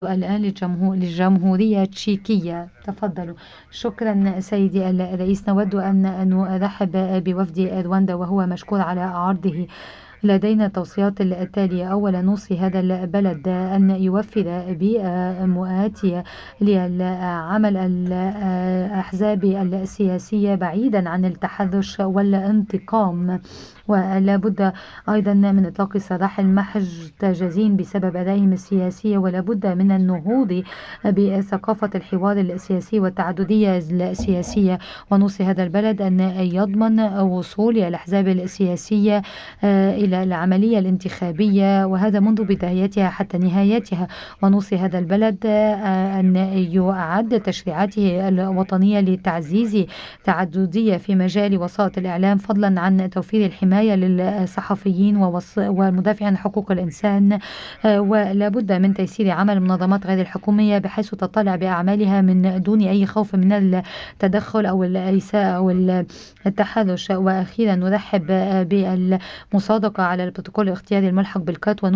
الآن للجمهورية التشيكية. تفضلوا. شكرا سيدي الرئيس. نود أن نرحب بوفد رواندا وهو مشكور على عرضه. لدينا توصيات التالية. أولا، نوصي هذا البلد أن يوفر بيئة مؤاتية لعمل الأحزاب السياسية بعيدا عن التحرش والانتقام، ولا بد أيضا من إطلاق سراح المحتجزين بسبب آرائهم السياسية، ولا بد من النهوض بثقافة الحوار السياسي والتعددية السياسية. ونوصي هذا البلد أن يضمن وصول الأحزاب السياسية إلى العملية الانتخابية، وهذا منذ بدايتها حتى نهايتها. ونوصي هذا البلد أن يعد تشريعاته الوطنية لتعزيز تعددية في مجال وسائط الإعلام، فضلا عن توفير الحماية للصحفيين والمدافعين عن حقوق الإنسان. ولا بد من تيسير عمل المنظمات غير الحكومية بحيث تطلع بأعمالها من دون أي خوف من التدخل أو الإساءة أو التحرش. وأخيرا، نرحب بالمصادقة على البروتوكول الاختياري الملحق بالكات.